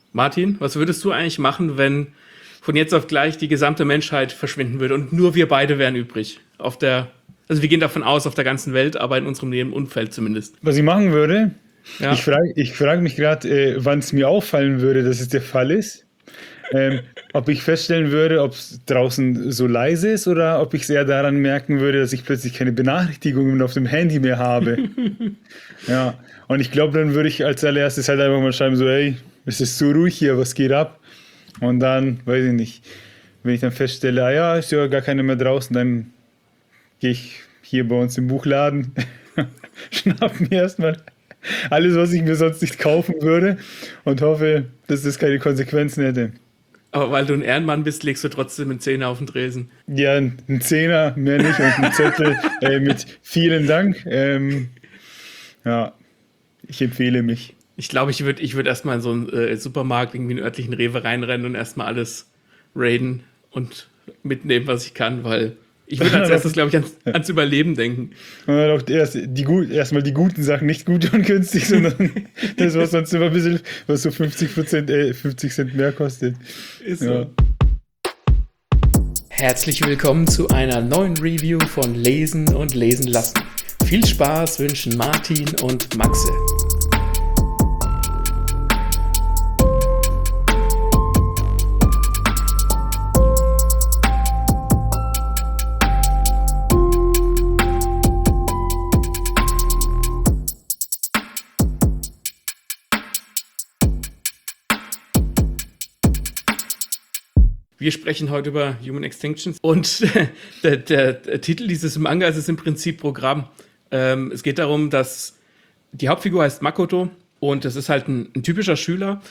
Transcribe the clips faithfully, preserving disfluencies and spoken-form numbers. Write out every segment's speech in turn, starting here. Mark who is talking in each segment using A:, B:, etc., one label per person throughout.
A: Martin, was würdest du eigentlich machen, wenn von jetzt auf gleich die gesamte Menschheit verschwinden würde und nur wir beide wären übrig? Auf der, also wir gehen davon aus, auf der ganzen Welt, aber in unserem Umfeld zumindest.
B: Was ich machen würde,
A: Ja.
B: ich frage ich frag mich gerade, äh, wann es mir auffallen würde, dass es der Fall ist. Ähm, ob ich feststellen würde, ob es draußen so leise ist oder ob ich es eher daran merken würde, dass ich plötzlich keine Benachrichtigungen auf dem Handy mehr habe. Ja, und ich glaube, dann würde ich als allererstes halt einfach mal schreiben, so, hey, es ist so ruhig hier, was geht ab? Und dann, weiß ich nicht, wenn ich dann feststelle, ah ja, ist ja gar keiner mehr draußen, dann gehe ich hier bei uns im Buchladen, schnapp mir erstmal alles, was ich mir sonst nicht kaufen würde und hoffe, dass das keine Konsequenzen hätte.
A: Aber weil du ein Ehrenmann bist, legst du trotzdem einen Zehner auf den Tresen.
B: Ja, ein Zehner, mehr nicht, und ein Zettel äh, mit vielen Dank. Ähm, ja, ich empfehle mich.
A: Ich glaube, ich würde ich würd erstmal in so einen äh, Supermarkt, irgendwie einen örtlichen Rewe reinrennen und erstmal alles raiden und mitnehmen, was ich kann, weil ich würde als erstes, glaube ich, ans, ans Überleben denken.
B: Und dann auch erst die gut, erstmal die guten Sachen, nicht gut und günstig, sondern das, was sonst immer ein bisschen, was so fünfzig Prozent, äh, fünfzig Cent mehr kostet.
A: Ist so. Ja. Herzlich willkommen zu einer neuen Review von Lesen und Lesen lassen. Viel Spaß wünschen Martin und Maxe. Wir sprechen heute über Human Extinction und der, der, der Titel dieses Mangas ist im Prinzip Programm. Ähm, es geht darum, dass die Hauptfigur heißt Makoto und das ist halt ein, ein typischer Schüler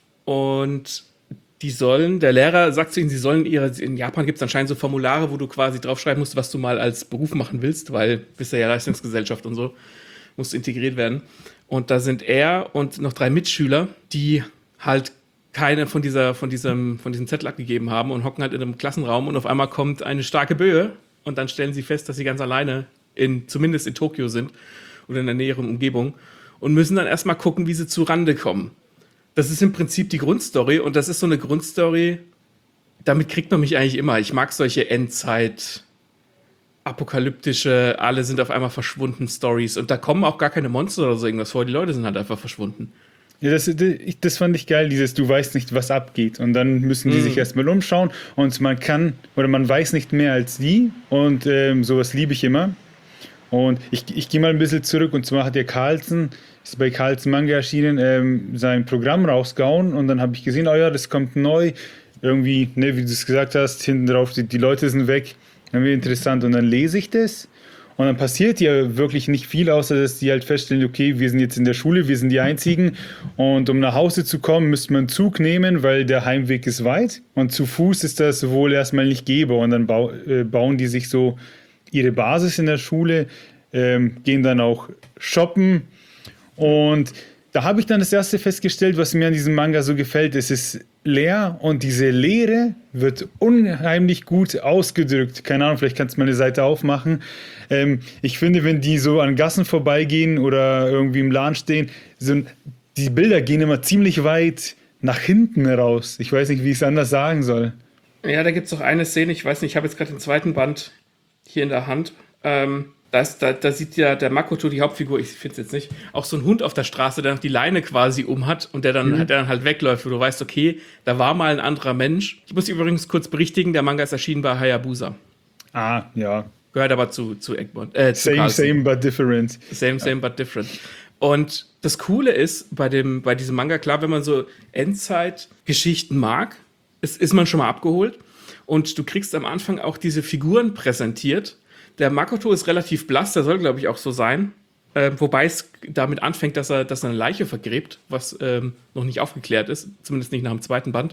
A: und die sollen, der Lehrer sagt zu ihnen, sie sollen ihre, in Japan gibt es anscheinend so Formulare, wo du quasi draufschreiben musst, was du mal als Beruf machen willst, weil bist ja Leistungsgesellschaft und so, musst integriert werden. Und da sind er und noch drei Mitschüler, die halt keine von dieser, von diesem, von diesem Zettel abgegeben haben und hocken halt in einem Klassenraum und auf einmal kommt eine starke Böe und dann stellen sie fest, dass sie ganz alleine in, zumindest in Tokio sind oder in der näheren Umgebung und müssen dann erstmal gucken, wie sie zu Rande kommen. Das ist im Prinzip die Grundstory und das ist so eine Grundstory, damit kriegt man mich eigentlich immer. Ich mag solche Endzeit, apokalyptische, alle sind auf einmal verschwunden Stories und da kommen auch gar keine Monster oder so irgendwas vor, die Leute sind halt einfach verschwunden.
B: Ja, das, das fand ich geil, dieses du weißt nicht, was abgeht und dann müssen die mm. sich erstmal umschauen und man kann, oder man weiß nicht mehr als die und ähm, sowas liebe ich immer. Und ich, ich gehe mal ein bisschen zurück und zwar hat der Carlsen, ist bei Carlsen Manga erschienen, ähm, sein Programm rausgehauen und dann habe ich gesehen, oh ja, das kommt neu, irgendwie, ne, wie du es gesagt hast, hinten drauf, die, die Leute sind weg, irgendwie interessant und dann lese ich das. Und dann passiert ja wirklich nicht viel, außer dass die halt feststellen, okay, wir sind jetzt in der Schule, wir sind die Einzigen. Und um nach Hause zu kommen, müsste man einen Zug nehmen, weil der Heimweg ist weit. Und zu Fuß ist das wohl erstmal nicht gehbar. Und dann bau, äh, bauen die sich so ihre Basis in der Schule, ähm, gehen dann auch shoppen. Und da habe ich dann das erste festgestellt, was mir an diesem Manga so gefällt. Es ist leer und diese Leere wird unheimlich gut ausgedrückt. Keine Ahnung, vielleicht kannst du mal eine Seite aufmachen. Ähm, ich finde, wenn die so an Gassen vorbeigehen oder irgendwie im Laden stehen, so, die Bilder gehen immer ziemlich weit nach hinten raus. Ich weiß nicht, wie ich es anders sagen soll.
A: Ja, da gibt es doch eine Szene, ich weiß nicht, ich habe jetzt gerade den zweiten Band hier in der Hand. Ähm, das, da, da sieht ja der Makoto, die Hauptfigur, ich finde es jetzt nicht, auch so ein Hund auf der Straße, der noch die Leine quasi um hat und der dann, mhm. der dann halt wegläuft, wo du weißt, okay, da war mal ein anderer Mensch. Ich muss übrigens kurz berichtigen, der Manga ist erschienen bei Hayabusa.
B: Ah, ja.
A: Gehört aber zu, zu Egmont. Äh, zu
B: same,
A: Carlsen.
B: same, but different.
A: Same, same, but different. Und das Coole ist, bei, dem, bei diesem Manga, klar, wenn man so Endzeit-Geschichten mag, ist, ist man schon mal abgeholt. Und du kriegst am Anfang auch diese Figuren präsentiert. Der Makoto ist relativ blass, der soll, glaube ich, auch so sein. Äh, wobei es damit anfängt, dass er, dass er eine Leiche vergräbt, was ähm, noch nicht aufgeklärt ist. Zumindest nicht nach dem zweiten Band.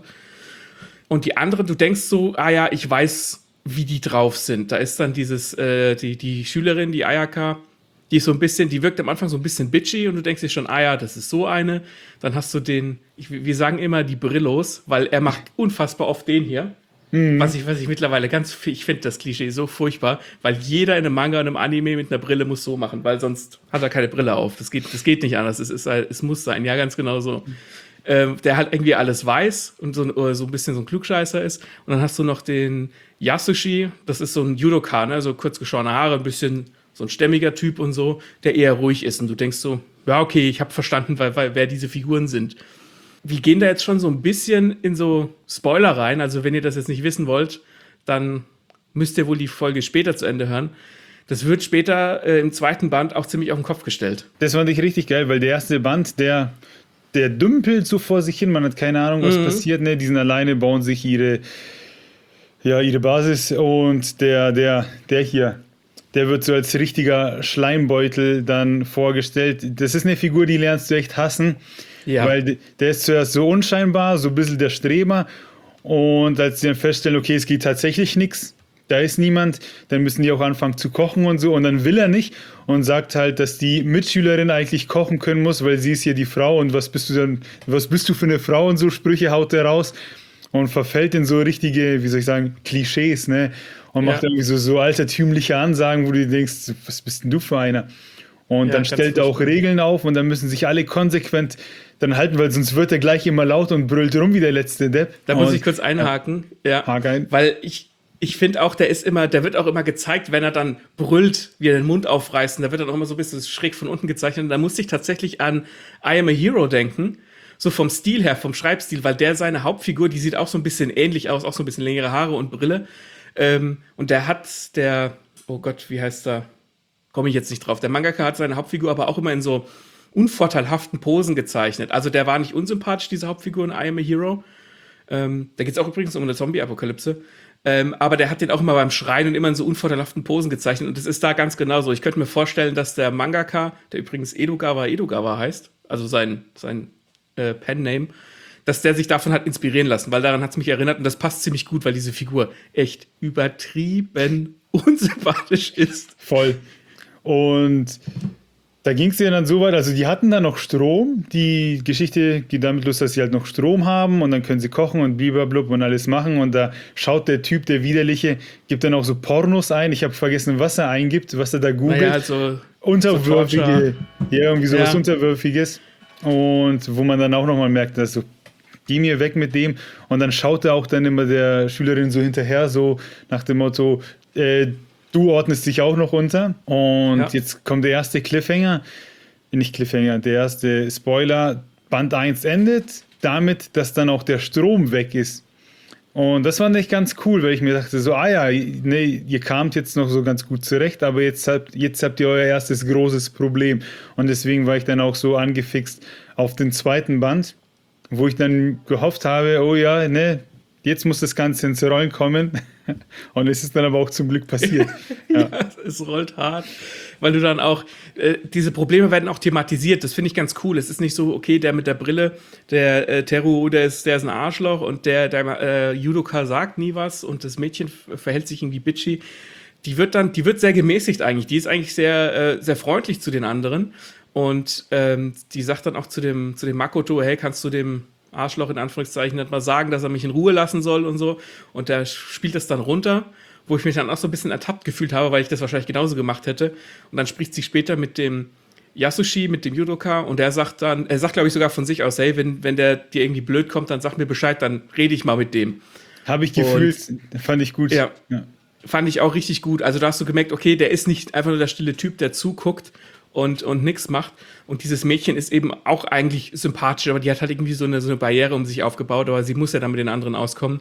A: Und die andere, du denkst so, ah ja, ich weiß, wie die drauf sind. Da ist dann dieses, äh, die, die Schülerin, die Ayaka, die ist so ein bisschen, die wirkt am Anfang so ein bisschen bitchy und du denkst dir schon, ah ja, das ist so eine. Dann hast du den, ich, wir sagen immer die Brillos, weil er macht unfassbar oft den hier. Mhm. Was ich, was ich mittlerweile ganz, ich finde das Klischee so furchtbar, weil jeder in einem Manga und einem Anime mit einer Brille muss so machen, weil sonst hat er keine Brille auf. Das geht, das geht nicht anders. Es ist, es muss sein. Ja, ganz genau so. ähm, der halt irgendwie alles weiß und so, ein- so ein bisschen so ein Klugscheißer ist. Und dann hast du noch den Yasushi, das ist so ein Judoka, ne? So kurz geschorene Haare, ein bisschen so ein stämmiger Typ und so, der eher ruhig ist. Und du denkst so, ja, okay, ich habe verstanden, weil, weil, wer diese Figuren sind. Wir gehen da jetzt schon so ein bisschen in so Spoiler rein. Also wenn ihr das jetzt nicht wissen wollt, dann müsst ihr wohl die Folge später zu Ende hören. Das wird später äh, im zweiten Band auch ziemlich auf den Kopf gestellt.
B: Das fand ich richtig geil, weil der erste Band, der, der dümpelt so vor sich hin, man hat keine Ahnung, was
A: Mhm.
B: passiert, ne? Die sind alleine, bauen sich ihre, ja, ihre Basis und der, der, der hier, der wird so als richtiger Schleimbeutel dann vorgestellt. Das ist eine Figur, die lernst du echt hassen,
A: Ja.
B: weil de- der ist zuerst so unscheinbar, so ein bisschen der Streber und als sie dann feststellen, okay, es geht tatsächlich nichts, da ist niemand, dann müssen die auch anfangen zu kochen und so und dann will er nicht und sagt halt, dass die Mitschülerin eigentlich kochen können muss, weil sie ist ja die Frau und was bist du denn, was bist du für eine Frau und so Sprüche haut er raus und verfällt in so richtige, wie soll ich sagen, Klischees, ne? Und macht
A: Ja.
B: irgendwie so, so altertümliche Ansagen, wo du dir denkst, was bist denn du für einer? Und
A: Ja,
B: dann
A: ganz
B: stellt er auch
A: furchtbar.
B: Regeln auf und dann müssen sich alle konsequent dann halten, weil sonst wird er gleich immer laut und brüllt rum wie der letzte Depp.
A: Da muss
B: Und-
A: ich kurz einhaken. Ja.
B: Hake ein.
A: Weil ich, ich finde auch, der ist immer, der wird auch immer gezeigt, wenn er dann brüllt, wie er den Mund aufreißt. Und da wird dann auch immer so ein bisschen schräg von unten gezeichnet. Und da musste ich tatsächlich an I Am a Hero denken. So vom Stil her, vom Schreibstil, weil der seine Hauptfigur, die sieht auch so ein bisschen ähnlich aus, auch so ein bisschen längere Haare und Brille. Ähm, und der hat, der, oh Gott, wie heißt der? Komme ich jetzt nicht drauf. Der Mangaka hat seine Hauptfigur aber auch immer in so unvorteilhaften Posen gezeichnet. Also der war nicht unsympathisch, diese Hauptfigur in I Am a Hero. Ähm, da geht es auch übrigens um eine Zombie-Apokalypse. Ähm, aber der hat den auch immer beim Schreien und immer in so unvorteilhaften Posen gezeichnet. Und das ist da ganz genauso. Ich könnte mir vorstellen, dass der Mangaka, der übrigens Edogawa Edogawa heißt, also sein, sein äh, Pen-Name, dass der sich davon hat inspirieren lassen, weil daran hat es mich erinnert und das passt ziemlich gut, weil diese Figur echt übertrieben unsympathisch ist.
B: Voll. Und da ging es ja dann so weit, also die hatten dann noch Strom. Die Geschichte geht damit los, dass sie halt noch Strom haben und dann können sie kochen und blub und alles machen. Und da schaut der Typ, der Widerliche, gibt dann auch so Pornos ein. Ich habe vergessen, was er eingibt, was er da googelt.
A: Naja, also
B: Unterwürfige, ja, irgendwie sowas
A: Ja.
B: Unterwürfiges. Und wo man dann auch nochmal merkt, dass so, geh mir weg mit dem. Und dann schaut er auch dann immer der Schülerin so hinterher, so nach dem Motto, äh, du ordnest dich auch noch unter. Und
A: Ja.
B: jetzt kommt der erste Cliffhanger, nicht Cliffhanger, der erste Spoiler. Band eins endet damit, dass dann auch der Strom weg ist. Und das fand ich ganz cool, weil ich mir dachte, so, ah ja, nee, ihr kamt jetzt noch so ganz gut zurecht, aber jetzt habt, jetzt habt ihr euer erstes großes Problem. Und deswegen war ich dann auch so angefixt auf den zweiten Band, wo ich dann gehofft habe, oh ja, ne, jetzt muss das Ganze ins Rollen kommen. Und es ist dann aber auch zum Glück passiert.
A: Ja, es rollt hart, weil du dann auch, äh, diese Probleme werden auch thematisiert, das finde ich ganz cool. Es ist nicht so, okay, der mit der Brille, der äh, Teru, der ist, der ist ein Arschloch und der, der äh, Judoka sagt nie was und das Mädchen f- verhält sich irgendwie bitchy. Die wird dann, die wird sehr gemäßigt eigentlich, die ist eigentlich sehr, äh, sehr freundlich zu den anderen und ähm, die sagt dann auch zu dem, zu dem Makoto, hey, kannst du dem Arschloch in Anführungszeichen nicht mal sagen, dass er mich in Ruhe lassen soll und so. Und der spielt das dann runter, wo ich mich dann auch so ein bisschen ertappt gefühlt habe, weil ich das wahrscheinlich genauso gemacht hätte. Und dann spricht sie später mit dem Yasushi, mit dem Judoka, und der sagt dann, er sagt, glaube ich, sogar von sich aus, hey, wenn, wenn der dir irgendwie blöd kommt, dann sag mir Bescheid, dann rede ich mal mit dem.
B: Habe ich gefühlt, fand ich gut.
A: Ja.
B: Ja.
A: Fand ich auch richtig gut. Also da hast du gemerkt, okay, der ist nicht einfach nur der stille Typ, der zuguckt und, und nichts macht. Und dieses Mädchen ist eben auch eigentlich sympathisch, aber die hat halt irgendwie so eine, so eine Barriere um sich aufgebaut, aber sie muss ja dann mit den anderen auskommen.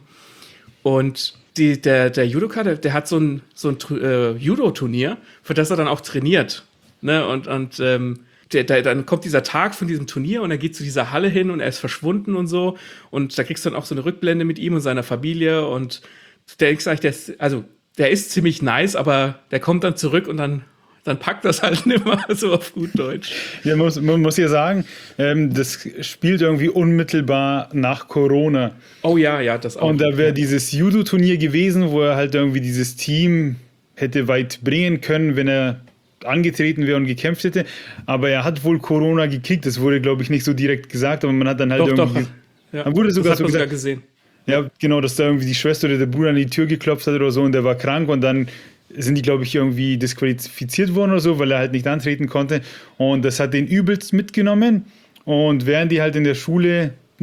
A: Und die, der, der Judoka, der, der hat so ein, so ein äh, Judo-Turnier, für das er dann auch trainiert. Ne? Und, und ähm, der, der, dann kommt dieser Tag von diesem Turnier und er geht zu dieser Halle hin und er ist verschwunden und so. Und da kriegst du dann auch so eine Rückblende mit ihm und seiner Familie. Und der ist eigentlich, der ist, also der ist ziemlich nice, aber der kommt dann zurück und dann dann packt das halt nicht mehr so auf gut Deutsch.
B: Ja, man muss, man muss ja sagen, ähm, das spielt irgendwie unmittelbar nach Corona.
A: Oh ja, ja, das auch.
B: Und da wäre dieses Judo-Turnier gewesen, wo er halt irgendwie dieses Team hätte weit bringen können, wenn er angetreten wäre und gekämpft hätte. Aber er hat wohl Corona gekriegt. Das wurde, glaube ich, nicht so direkt gesagt, aber man hat dann halt
A: doch,
B: irgendwie.
A: doch. Ja,
B: Man wurde sogar
A: das hat
B: so
A: man sogar
B: gesagt,
A: gesehen.
B: ja, genau, dass da irgendwie die Schwester oder der Bruder an die Tür geklopft hat oder so und der war krank und dann sind die, glaube ich, irgendwie disqualifiziert worden oder so, weil er halt nicht antreten konnte. Und das hat den übelst mitgenommen. Und während die halt in der Schule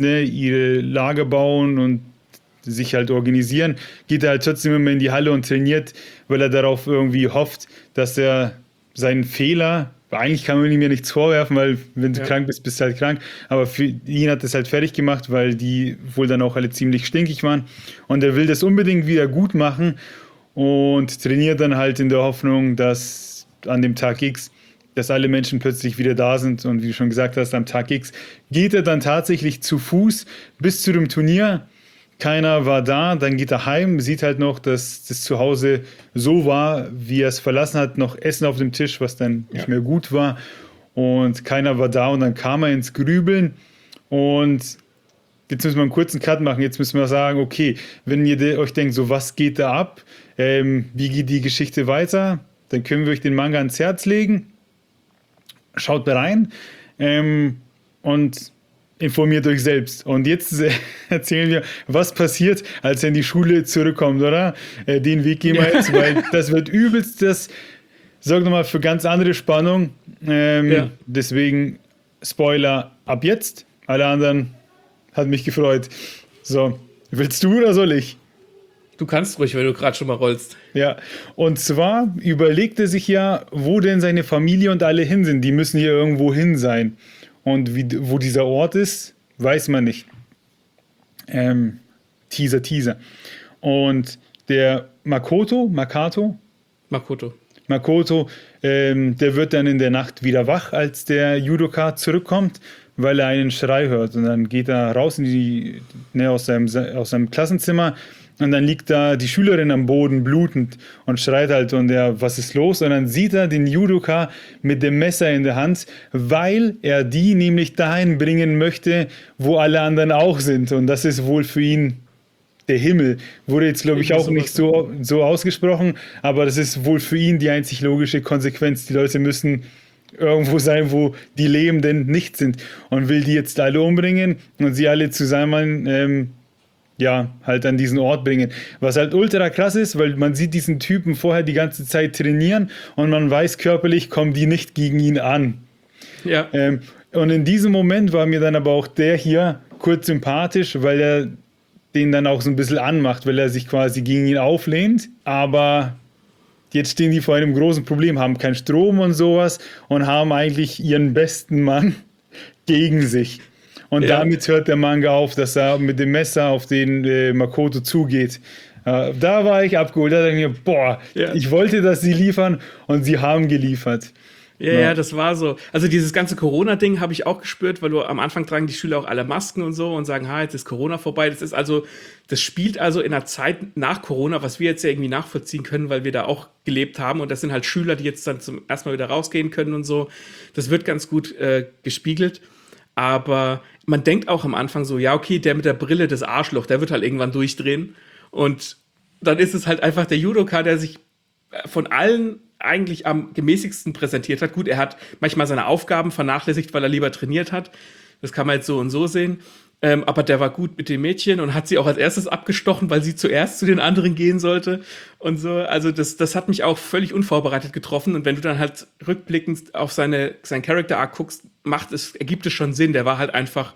B: ne, ihre Lager bauen und sich halt organisieren, geht er halt trotzdem immer in die Halle und trainiert, weil er darauf irgendwie hofft, dass er seinen Fehler, eigentlich kann man ihm ja nichts vorwerfen, weil wenn du
A: Ja.
B: krank bist, bist du halt krank, aber für ihn hat das halt fertig gemacht, weil die wohl dann auch alle ziemlich stinkig waren und er will das unbedingt wieder gut machen und trainiert dann halt in der Hoffnung, dass an dem Tag X, dass alle Menschen plötzlich wieder da sind und wie du schon gesagt hast, am Tag X geht er dann tatsächlich zu Fuß bis zu dem Turnier. Keiner war da, dann geht er heim, sieht halt noch, dass das Zuhause so war, wie er es verlassen hat, noch Essen auf dem Tisch, was dann nicht
A: Ja.
B: mehr gut war und keiner war da und dann kam er ins Grübeln und jetzt müssen wir einen kurzen Cut machen, jetzt müssen wir sagen, okay, wenn ihr de- euch denkt, so was geht da ab, ähm, wie geht die Geschichte weiter, dann können wir euch den Manga ans Herz legen, schaut da rein ähm, und informiert euch selbst. Und jetzt äh, erzählen wir, was passiert, als er in die Schule zurückkommt, oder? Äh, den Weg gehen wir jetzt, weil das wird übelst, das sorgt nochmal für ganz andere Spannung. Ähm,
A: Ja.
B: Deswegen Spoiler ab jetzt. Alle anderen hat mich gefreut. So, willst du oder soll ich?
A: Du kannst ruhig, wenn du gerade schon mal rollst.
B: Ja, und zwar überlegt er sich ja, wo denn seine Familie und alle hin sind. Die müssen hier irgendwo hin sein. Und wie, wo dieser Ort ist, weiß man nicht. Ähm, Teaser, Teaser. Und der Makoto, Makato,
A: Makoto.
B: Makoto, ähm, der wird dann in der Nacht wieder wach, als der Judoka zurückkommt, weil er einen Schrei hört. Und dann geht er raus in die, ne, aus, seinem, aus seinem Klassenzimmer und dann liegt da die Schülerin am Boden blutend und schreit halt und er, was ist los? Und dann sieht er den Judoka mit dem Messer in der Hand, weil er die nämlich dahin bringen möchte, wo alle anderen auch sind. Und das ist wohl für ihn der Himmel. Wurde jetzt, glaube ich,
A: Irgendwie
B: auch nicht
A: sowas.
B: so, so ausgesprochen, aber das ist wohl für ihn die einzig logische Konsequenz. Die Leute müssen irgendwo sein, wo die Lebenden nicht sind und will die jetzt alle umbringen und sie alle zusammen ähm, ja, halt an diesen Ort bringen. Was halt ultra krass ist, weil man sieht diesen Typen vorher die ganze Zeit trainieren und man weiß, körperlich kommen die nicht gegen ihn an.
A: Ja.
B: Ähm, und in diesem Moment war mir dann aber auch der hier kurz sympathisch, weil er den dann auch so ein bisschen anmacht, weil er sich quasi gegen ihn auflehnt. Aber jetzt stehen die vor einem großen Problem, haben keinen Strom und sowas und haben eigentlich ihren besten Mann gegen sich. Und
A: Ja.
B: damit hört der Manga auf, dass er mit dem Messer auf den äh, Makoto zugeht. Äh, da war ich abgeholt. Da dachte ich mir, boah,
A: Ja.
B: ich wollte, dass sie liefern und sie haben geliefert.
A: Ja,
B: Ja.
A: ja, das war so. Also dieses ganze Corona-Ding habe ich auch gespürt, weil du am Anfang tragen die Schüler auch alle Masken und so und sagen, ha, jetzt ist Corona vorbei. Das ist also, das spielt also in einer Zeit nach Corona, was wir jetzt ja irgendwie nachvollziehen können, weil wir da auch gelebt haben. Und das sind halt Schüler, die jetzt dann zum ersten Mal wieder rausgehen können und so. Das wird ganz gut äh, gespiegelt. Aber man denkt auch am Anfang so, ja, okay, der mit der Brille, das Arschloch, der wird halt irgendwann durchdrehen. Und dann ist es halt einfach der Judoka, der sich von allen eigentlich am gemäßigsten präsentiert hat. Gut, er hat manchmal seine Aufgaben vernachlässigt, weil er lieber trainiert hat. Das kann man jetzt so und so sehen. Ähm, aber der war gut mit den Mädchen und hat sie auch als erstes abgestochen, weil sie zuerst zu den anderen gehen sollte und so. Also das, das hat mich auch völlig unvorbereitet getroffen. Und wenn du dann halt rückblickend auf seine, seinen Character Arc guckst, macht es, ergibt es schon Sinn. Der war halt einfach,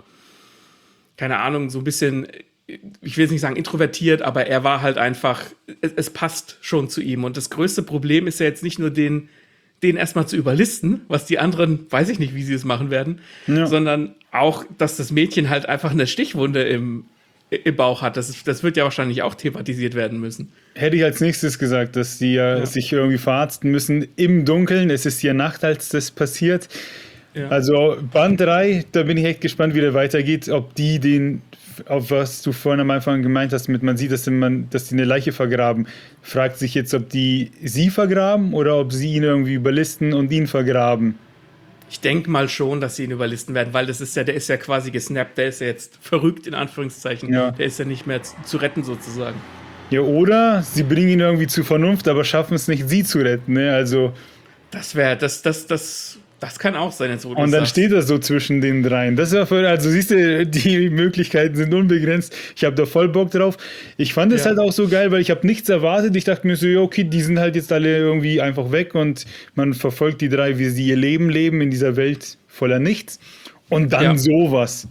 A: keine Ahnung, so ein bisschen, ich will jetzt nicht sagen introvertiert, aber er war halt einfach, es, es passt schon zu ihm. Und das größte Problem ist ja jetzt nicht nur den, den erstmal zu überlisten, was die anderen, weiß ich nicht, wie sie es machen werden,
B: Ja.
A: sondern auch, dass das Mädchen halt einfach eine Stichwunde im, im Bauch hat. Das, ist, das wird ja wahrscheinlich auch thematisiert werden müssen.
B: Hätte ich als nächstes gesagt, dass die ja,
A: Ja.
B: sich irgendwie verarzten müssen im Dunkeln. Es ist hier Nacht, als das passiert.
A: Ja.
B: Also Band drei, da bin ich echt gespannt, wie der weitergeht. Ob die den, auf was du vorhin am Anfang gemeint hast, mit man sieht, dass, man, dass die eine Leiche vergraben. Fragt sich jetzt, ob die sie vergraben oder ob sie ihn irgendwie überlisten und ihn vergraben.
A: Ich denke mal schon, dass sie ihn überlisten werden, weil das ist ja, der ist ja quasi gesnappt, der ist ja jetzt verrückt, in Anführungszeichen.
B: Ja.
A: Der ist ja nicht mehr zu, zu retten, sozusagen.
B: Ja, oder sie bringen ihn irgendwie zur Vernunft, aber schaffen es nicht, sie zu retten. Ne? Also,
A: Das wäre, das, das, das, das kann auch sein, jetzt wo du
B: und dann
A: sagst.
B: steht er so zwischen den dreien. Das war voll, also siehst du, die Möglichkeiten sind unbegrenzt. Ich habe da voll Bock drauf. Ich fand es
A: Ja.
B: halt auch so geil, weil ich habe nichts erwartet. Ich dachte mir so, ja, okay, die sind halt jetzt alle irgendwie einfach weg und man verfolgt die drei, wie sie ihr Leben leben in dieser Welt voller Nichts. Und dann
A: Ja.
B: sowas.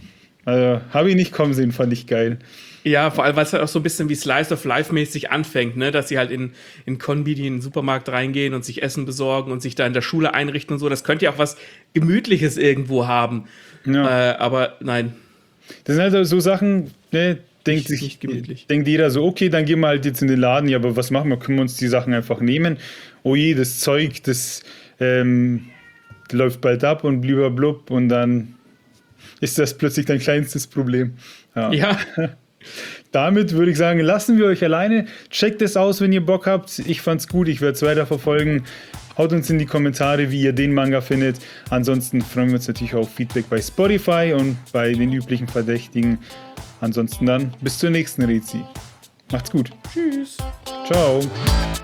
B: Also, habe ich nicht kommen sehen, fand ich geil.
A: Ja, vor allem, weil es halt auch so ein bisschen wie Slice of Life mäßig anfängt, ne? Dass sie halt in, in Konbi, die in den Supermarkt reingehen und sich Essen besorgen und sich da in der Schule einrichten und so. Das könnte ja auch was Gemütliches irgendwo haben.
B: Ja.
A: Äh, aber nein.
B: Das sind halt so Sachen, ne, denkt
A: Nicht-
B: sich,
A: nicht gemütlich.
B: denkt jeder so, okay, dann gehen wir halt jetzt in den Laden, ja, aber was machen wir? Können wir uns die Sachen einfach nehmen? Oh je, das Zeug, das ähm, läuft bald ab und blub und dann ist das plötzlich dein kleinstes Problem. Ja.
A: Ja,
B: Damit würde ich sagen, lassen wir euch alleine. Checkt es aus, wenn ihr Bock habt. Ich fand's gut, ich werde es weiterverfolgen. Haut uns in die Kommentare, wie ihr den Manga findet. Ansonsten freuen wir uns natürlich auf Feedback bei Spotify und bei den üblichen Verdächtigen. Ansonsten dann bis zur nächsten Rezi. Macht's gut.
A: tschüss.
B: Ciao.